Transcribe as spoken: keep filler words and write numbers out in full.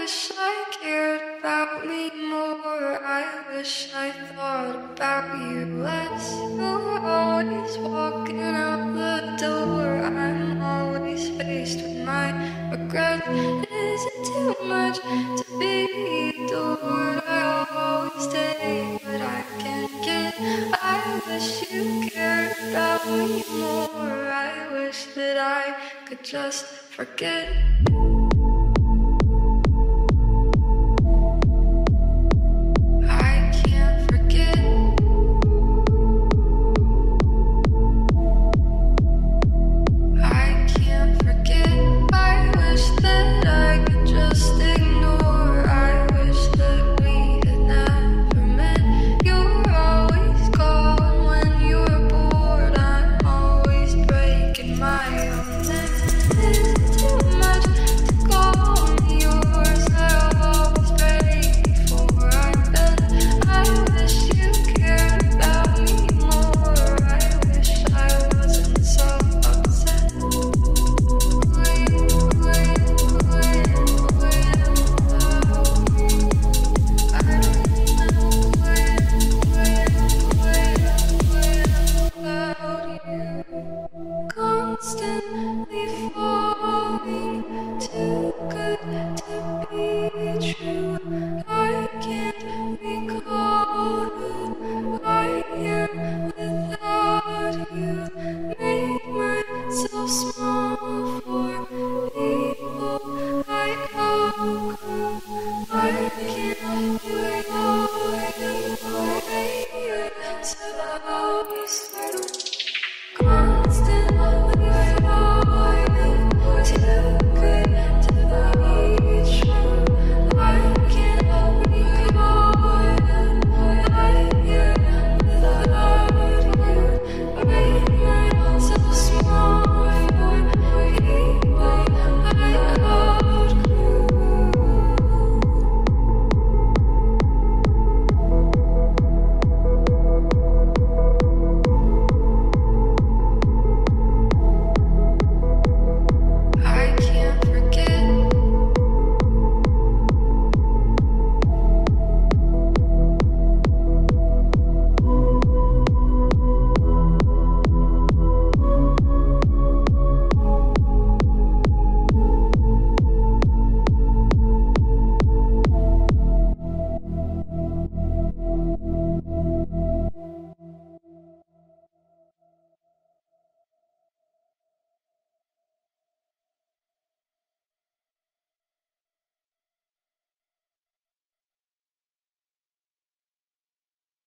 wish I cared about me more. I wish I thought about you less. You're always walking out the door. I'm always faced with my regret. Is it too much to be adored? I always stay, but I can't get. I wish you cared about me more. I wish that I could just forget.